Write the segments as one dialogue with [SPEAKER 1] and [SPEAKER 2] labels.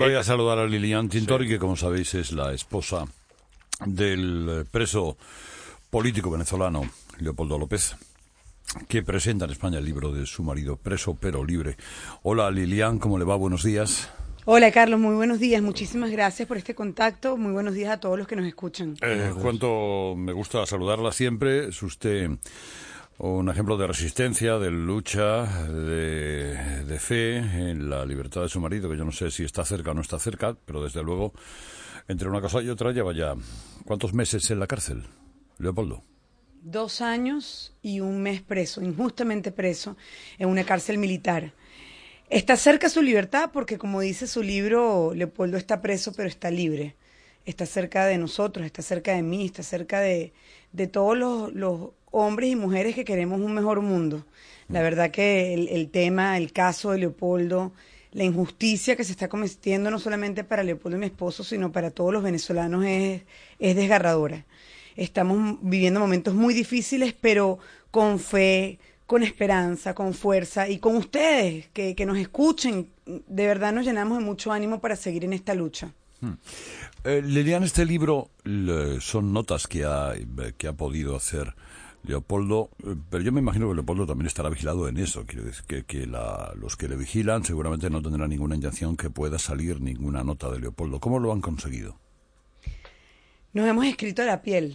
[SPEAKER 1] Voy a saludar a Lilian Tintori, que como sabéis es la esposa del preso político venezolano Leopoldo López, que presenta en España el libro de su marido, Preso pero libre. Hola Lilian, ¿cómo le va? Buenos días.
[SPEAKER 2] Hola Carlos, muy buenos días, muchísimas gracias por este contacto, muy buenos días a todos los que nos escuchan.
[SPEAKER 1] Cuánto me gusta saludarla siempre, es usted un ejemplo de resistencia, de lucha, de fe en la libertad de su marido, que yo no sé si está cerca o no está cerca, pero desde luego, entre una cosa y otra, lleva ya ¿cuántos meses en la cárcel, Leopoldo?
[SPEAKER 2] 2 años y 1 mes preso, injustamente preso, en una cárcel militar. Está cerca su libertad porque, como dice su libro, Leopoldo está preso pero está libre. Está cerca de nosotros, está cerca de mí, está cerca de todos los hombres y mujeres que queremos un mejor mundo. La verdad que el tema, el caso de Leopoldo, la injusticia que se está cometiendo no solamente para Leopoldo y mi esposo, sino para todos los venezolanos es desgarradora. Estamos viviendo momentos muy difíciles, pero con fe, con esperanza, con fuerza y con ustedes que nos escuchen. De verdad nos llenamos de mucho ánimo para seguir en esta lucha.
[SPEAKER 1] Lilian, este libro son notas que ha podido hacer Leopoldo, pero yo me imagino que Leopoldo también estará vigilado en eso. Quiero decir que los que le vigilan seguramente no tendrán ninguna intención que pueda salir ninguna nota de Leopoldo. ¿Cómo lo han conseguido?
[SPEAKER 2] Nos hemos escrito a la piel,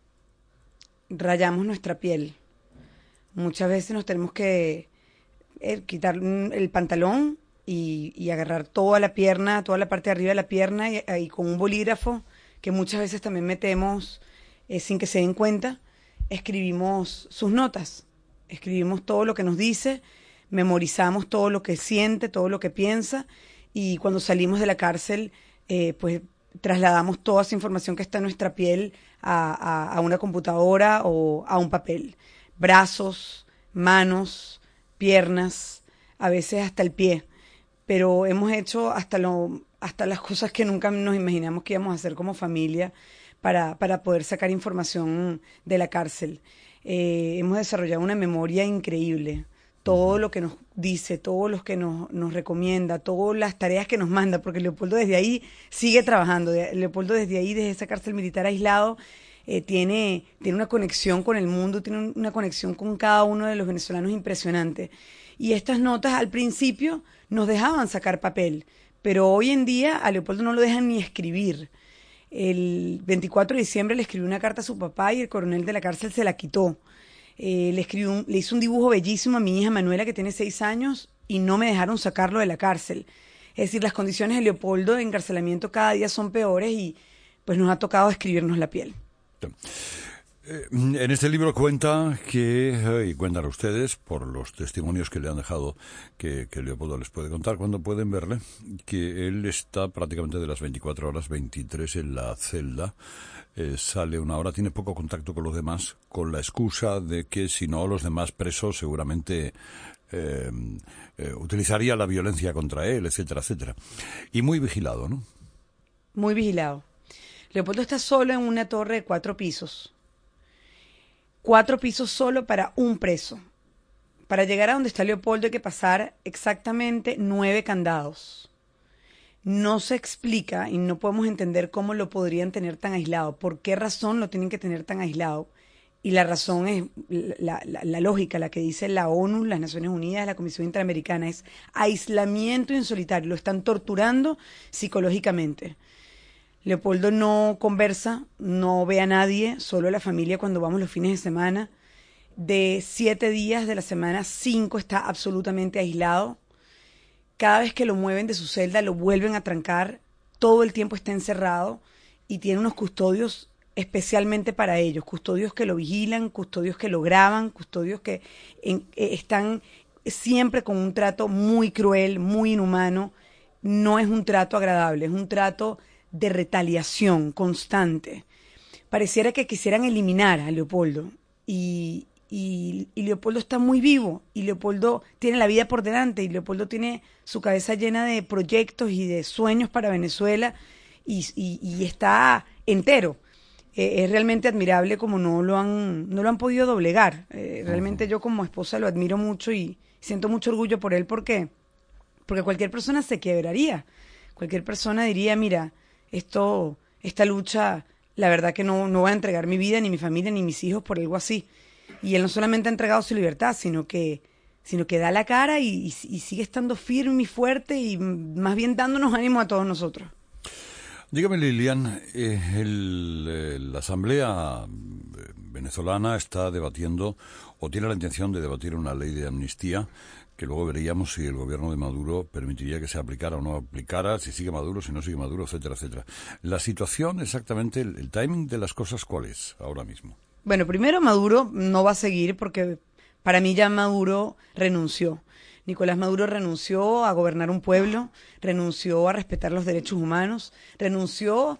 [SPEAKER 2] rayamos nuestra piel. Muchas veces nos tenemos que quitar el pantalón y agarrar toda la pierna, toda la parte de arriba de la pierna y con un bolígrafo, que muchas veces también metemos sin que se den cuenta, escribimos sus notas, escribimos todo lo que nos dice, memorizamos todo lo que siente, todo lo que piensa, y cuando salimos de la cárcel, pues trasladamos toda esa información que está en nuestra piel a una computadora o a un papel. Brazos, manos, piernas, a veces hasta el pie, pero hemos hecho hasta las cosas que nunca nos imaginamos que íbamos a hacer como familia para poder sacar información de la cárcel. Hemos desarrollado una memoria increíble. Todo lo que nos dice, todo lo que nos recomienda, todas las tareas que nos manda, porque Leopoldo desde ahí sigue trabajando. Leopoldo desde ahí, desde esa cárcel militar aislado, tiene una conexión con el mundo, tiene una conexión con cada uno de los venezolanos impresionante. Y estas notas al principio nos dejaban sacar papel, pero hoy en día a Leopoldo no lo dejan ni escribir. El 24 de diciembre le escribió una carta a su papá y el coronel de la cárcel se la quitó. Le hizo un dibujo bellísimo a mi hija Manuela, que tiene 6 años, y no me dejaron sacarlo de la cárcel. Es decir, las condiciones de Leopoldo de encarcelamiento cada día son peores y pues nos ha tocado escribirnos la piel.
[SPEAKER 1] En este libro cuenta y cuentan ustedes, por los testimonios que le han dejado, que Leopoldo les puede contar cuando pueden verle, que él está prácticamente de las 24 horas, 23 en la celda, sale una hora, tiene poco contacto con los demás, con la excusa de que si no los demás presos seguramente utilizaría la violencia contra él, etcétera, etcétera. Y muy vigilado, ¿no?
[SPEAKER 2] Muy vigilado. Leopoldo está solo en una torre de 4 pisos. 4 pisos solo para un preso. Para llegar a donde está Leopoldo hay que pasar exactamente 9 candados. No se explica y no podemos entender cómo lo podrían tener tan aislado. ¿Por qué razón lo tienen que tener tan aislado? Y la razón es la lógica, la que dice la ONU, las Naciones Unidas, la Comisión Interamericana, es aislamiento insolitario. Lo están torturando psicológicamente. Leopoldo no conversa, no ve a nadie, solo a la familia cuando vamos los fines de semana. De 7 días de la semana, 5 está absolutamente aislado. Cada vez que lo mueven de su celda, lo vuelven a trancar. Todo el tiempo está encerrado y tiene unos custodios especialmente para ellos. Custodios que lo vigilan, custodios que lo graban, custodios que están siempre con un trato muy cruel, muy inhumano. No es un trato agradable, es un trato de retaliación constante. Pareciera que quisieran eliminar a Leopoldo y Leopoldo está muy vivo y Leopoldo tiene la vida por delante y Leopoldo tiene su cabeza llena de proyectos y de sueños para Venezuela y está entero. Es realmente admirable como no lo han podido doblegar. Realmente yo como esposa lo admiro mucho y siento mucho orgullo por él porque cualquier persona se quebraría. Cualquier persona diría, mira, esta lucha, la verdad que no voy a entregar mi vida, ni mi familia, ni mis hijos por algo así. Y él no solamente ha entregado su libertad, sino que da la cara y sigue estando firme y fuerte y más bien dándonos ánimo a todos nosotros.
[SPEAKER 1] Dígame, Lilian, la Asamblea venezolana está debatiendo o tiene la intención de debatir una ley de amnistía que luego veríamos si el gobierno de Maduro permitiría que se aplicara o no aplicara, si sigue Maduro, si no sigue Maduro, etcétera, etcétera. La situación exactamente, el timing de las cosas, ¿cuál es ahora mismo?
[SPEAKER 2] Bueno, primero Maduro no va a seguir porque para mí ya Maduro renunció. Nicolás Maduro renunció a gobernar un pueblo, renunció a respetar los derechos humanos, renunció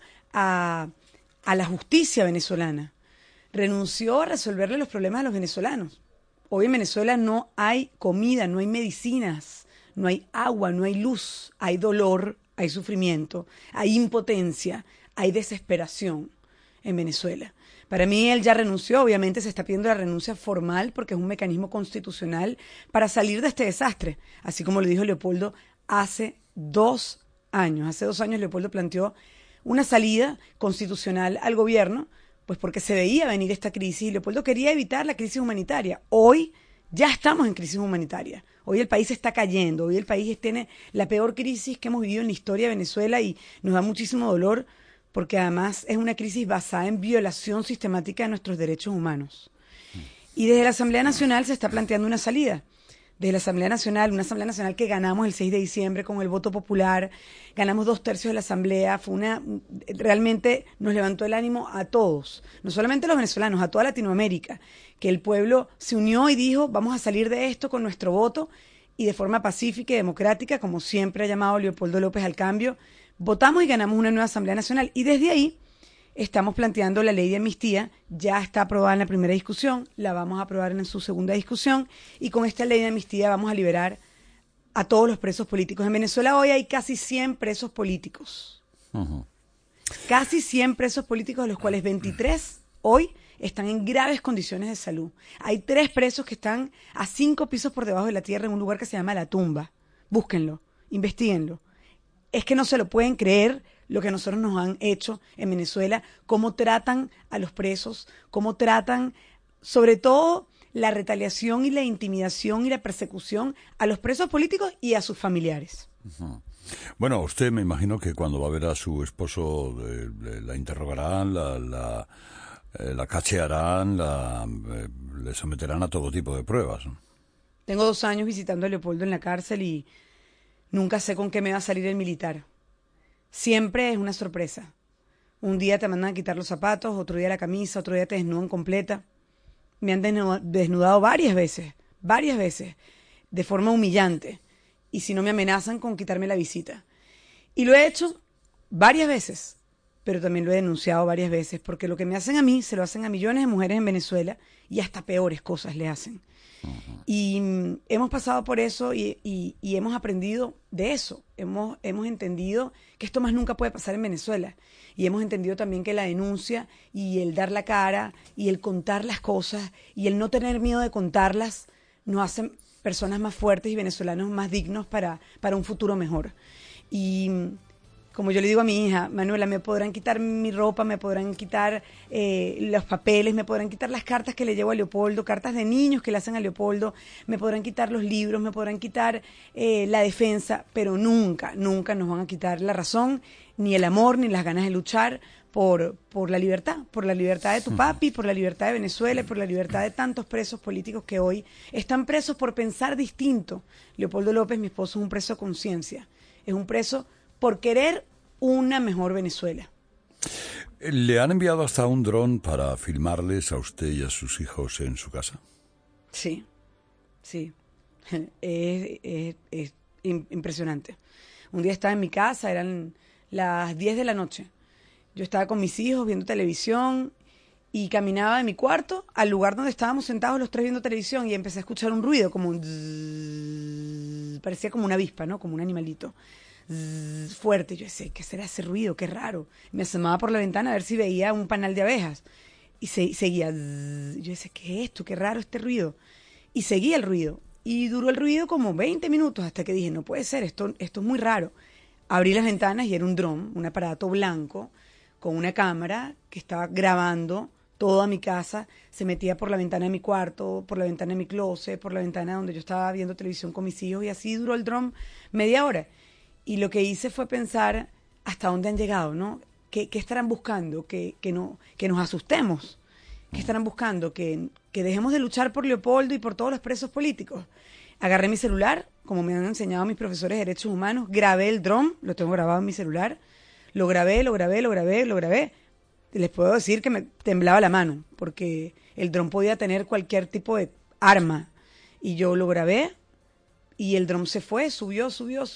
[SPEAKER 2] a la justicia venezolana, renunció a resolverle los problemas a los venezolanos. Hoy en Venezuela no hay comida, no hay medicinas, no hay agua, no hay luz, hay dolor, hay sufrimiento, hay impotencia, hay desesperación en Venezuela. Para mí él ya renunció, obviamente se está pidiendo la renuncia formal porque es un mecanismo constitucional para salir de este desastre, así como lo dijo Leopoldo hace 2 años. Hace 2 años Leopoldo planteó una salida constitucional al gobierno, pues porque se veía venir esta crisis y Leopoldo quería evitar la crisis humanitaria. Hoy ya estamos en crisis humanitaria. Hoy el país está cayendo, hoy el país tiene la peor crisis que hemos vivido en la historia de Venezuela y nos da muchísimo dolor porque además es una crisis basada en violación sistemática de nuestros derechos humanos. Y desde la Asamblea Nacional se está planteando una salida. Desde la Asamblea Nacional, una Asamblea Nacional que ganamos el 6 de diciembre con el voto popular, ganamos 2/3 de la Asamblea, realmente nos levantó el ánimo a todos, no solamente a los venezolanos, a toda Latinoamérica, que el pueblo se unió y dijo, vamos a salir de esto con nuestro voto, y de forma pacífica y democrática, como siempre ha llamado Leopoldo López al cambio, votamos y ganamos una nueva Asamblea Nacional, y desde ahí estamos planteando la ley de amnistía, ya está aprobada en la primera discusión, la vamos a aprobar en su segunda discusión, y con esta ley de amnistía vamos a liberar a todos los presos políticos. En Venezuela hoy hay casi 100 presos políticos. Uh-huh. Casi 100 presos políticos, de los cuales 23 hoy están en graves condiciones de salud. Hay 3 presos que están a 5 pisos por debajo de la tierra en un lugar que se llama La Tumba. Búsquenlo, investíguenlo. Es que no se lo pueden creer lo que nosotros nos han hecho en Venezuela, cómo tratan a los presos, cómo tratan, sobre todo, la retaliación y la intimidación y la persecución a los presos políticos y a sus familiares.
[SPEAKER 1] Uh-huh. Bueno, usted me imagino que cuando va a ver a su esposo la interrogarán, la cachearán, le someterán a todo tipo de pruebas, ¿no?
[SPEAKER 2] Tengo 2 años visitando a Leopoldo en la cárcel y nunca sé con qué me va a salir el militar. Siempre es una sorpresa. Un día te mandan a quitar los zapatos, otro día la camisa, otro día te desnudan completa. Me han desnudado varias veces, de forma humillante. Y si no me amenazan con quitarme la visita. Y lo he hecho varias veces, pero también lo he denunciado varias veces, porque lo que me hacen a mí, se lo hacen a millones de mujeres en Venezuela y hasta peores cosas le hacen. Uh-huh. Y hemos pasado por eso y hemos aprendido de eso. Hemos entendido que esto más nunca puede pasar en Venezuela. Y hemos entendido también que la denuncia y el dar la cara y el contar las cosas y el no tener miedo de contarlas nos hacen personas más fuertes y venezolanos más dignos para un futuro mejor. Y como yo le digo a mi hija, Manuela, me podrán quitar mi ropa, me podrán quitar los papeles, me podrán quitar las cartas que le llevo a Leopoldo, cartas de niños que le hacen a Leopoldo, me podrán quitar los libros, me podrán quitar la defensa, pero nunca nos van a quitar la razón, ni el amor, ni las ganas de luchar por la libertad de tu papi, por la libertad de Venezuela y por la libertad de tantos presos políticos que hoy están presos por pensar distinto. Leopoldo López, mi esposo, es un preso de conciencia, es un preso por querer una mejor Venezuela.
[SPEAKER 1] ¿Le han enviado hasta un dron para filmarles a usted y a sus hijos en su casa?
[SPEAKER 2] Sí. Es impresionante. Un día estaba en mi casa, eran las 10 de la noche. Yo estaba con mis hijos viendo televisión y caminaba de mi cuarto al lugar donde estábamos sentados los 3 viendo televisión y empecé a escuchar un ruido, como un zzzz, parecía como una avispa, ¿no? Como un animalito. Fuerte. Yo decía, ¿qué será ese ruido? Qué raro. Me asomaba por la ventana a ver si veía un panal de abejas y seguía. Yo decía, ¿qué es esto? Qué raro este ruido. Y seguía el ruido y duró el ruido como 20 minutos hasta que dije, no puede ser, esto es muy raro. Abrí las ventanas y era un dron, un aparato blanco con una cámara que estaba grabando toda mi casa. Se metía por la ventana de mi cuarto, por la ventana de mi closet, por la ventana donde yo estaba viendo televisión con mis hijos, y así duró el dron media hora. Y lo que hice fue pensar hasta dónde han llegado, ¿no? ¿Qué estarán buscando? Que nos asustemos. ¿Qué estarán buscando? Que dejemos de luchar por Leopoldo y por todos los presos políticos. Agarré mi celular, como me han enseñado mis profesores de derechos humanos, grabé el dron, lo tengo grabado en mi celular, lo grabé. Les puedo decir que me temblaba la mano, porque el dron podía tener cualquier tipo de arma. Y yo lo grabé, y el dron se fue, subió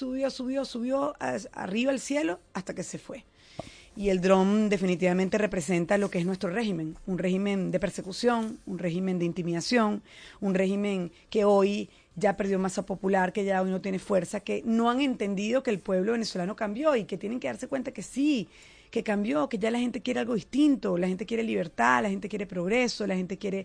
[SPEAKER 2] arriba al cielo hasta que se fue. Y el dron definitivamente representa lo que es nuestro régimen, un régimen de persecución, un régimen de intimidación, un régimen que hoy ya perdió masa popular, que ya hoy no tiene fuerza, que no han entendido que el pueblo venezolano cambió y que tienen que darse cuenta que sí, que cambió, que ya la gente quiere algo distinto, la gente quiere libertad, la gente quiere progreso, la gente quiere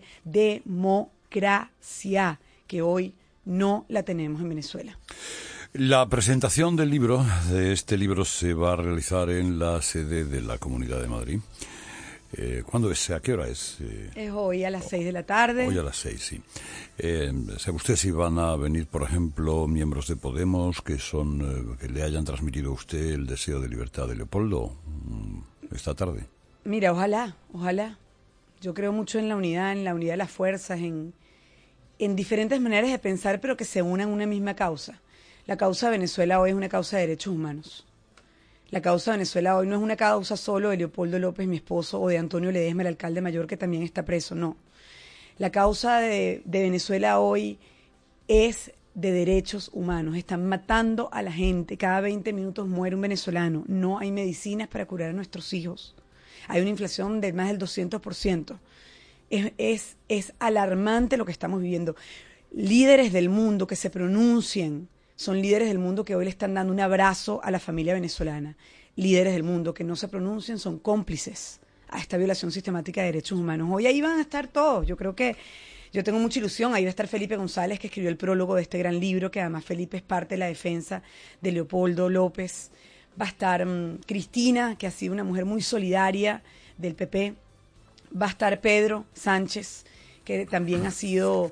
[SPEAKER 2] democracia, que hoy no la tenemos en Venezuela.
[SPEAKER 1] La presentación del libro, de este libro, se va a realizar en la sede de la Comunidad de Madrid. ¿Cuándo es? ¿A qué hora es?
[SPEAKER 2] Es hoy a las 6 de la tarde.
[SPEAKER 1] Hoy a las 6, sí. ¿Sabe usted si van a venir, por ejemplo, miembros de Podemos que le hayan transmitido a usted el deseo de libertad de Leopoldo esta tarde?
[SPEAKER 2] Mira, ojalá. Yo creo mucho en la unidad de las fuerzas, en diferentes maneras de pensar, pero que se unan en una misma causa. La causa de Venezuela hoy es una causa de derechos humanos. La causa de Venezuela hoy no es una causa solo de Leopoldo López, mi esposo, o de Antonio Ledesma, el alcalde mayor, que también está preso, no. La causa de Venezuela hoy es de derechos humanos. Están matando a la gente. Cada 20 minutos muere un venezolano. No hay medicinas para curar a nuestros hijos. Hay una inflación de más del 200%. Es alarmante lo que estamos viviendo. Líderes del mundo que se pronuncien. Son líderes del mundo que hoy le están dando un abrazo a la familia venezolana. Líderes del mundo que no se pronuncian son cómplices a esta violación sistemática de derechos humanos. Hoy ahí van a estar todos. Yo tengo mucha ilusión. Ahí va a estar Felipe González, que escribió el prólogo de este gran libro, que además Felipe es parte de la defensa de Leopoldo López. Va a estar Cristina, que ha sido una mujer muy solidaria del PP. Va a estar Pedro Sánchez, que también ha sido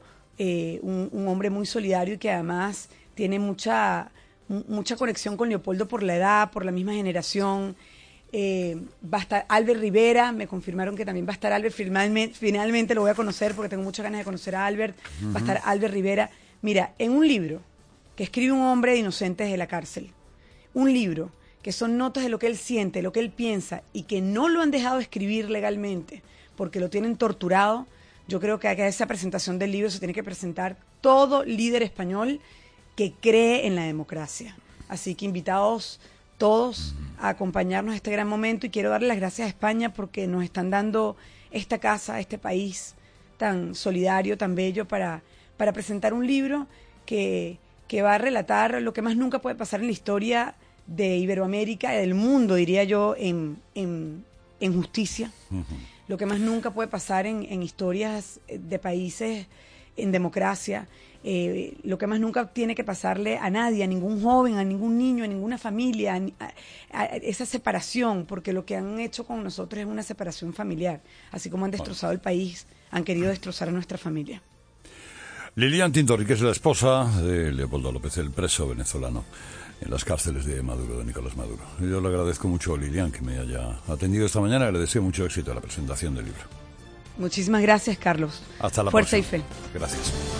[SPEAKER 2] un hombre muy solidario y que además tiene mucha conexión con Leopoldo por la edad, por la misma generación. Va a estar Albert Rivera, me confirmaron que también va a estar Albert, finalmente lo voy a conocer porque tengo muchas ganas de conocer a Albert. Va a estar Albert Rivera. Mira, en un libro que escribe un hombre de inocentes de la cárcel, un libro que son notas de lo que él siente, lo que él piensa, y que no lo han dejado escribir legalmente porque lo tienen torturado. Yo creo que a esa presentación del libro se tiene que presentar todo líder español que cree en la democracia. Así que invitados todos a acompañarnos a este gran momento, y quiero darle las gracias a España porque nos están dando esta casa, este país tan solidario, tan bello, para presentar un libro que va a relatar lo que más nunca puede pasar en la historia de Iberoamérica, del mundo, diría yo, en justicia. Lo que más nunca puede pasar en historias de países en democracia. Lo que más nunca tiene que pasarle a nadie, a ningún joven, a ningún niño, a ninguna familia, a esa separación, porque lo que han hecho con nosotros es una separación familiar. Así como han destrozado el país, han querido destrozar a nuestra familia.
[SPEAKER 1] Lilian Tintori, que es la esposa de Leopoldo López, el preso venezolano en las cárceles de Maduro, de Nicolás Maduro. Yo le agradezco mucho a Lilian que me haya atendido esta mañana, y le deseo mucho éxito a la presentación del libro.
[SPEAKER 2] Muchísimas gracias, Carlos.
[SPEAKER 1] Hasta la
[SPEAKER 2] Fuerza
[SPEAKER 1] próxima.
[SPEAKER 2] y fe.
[SPEAKER 1] Gracias.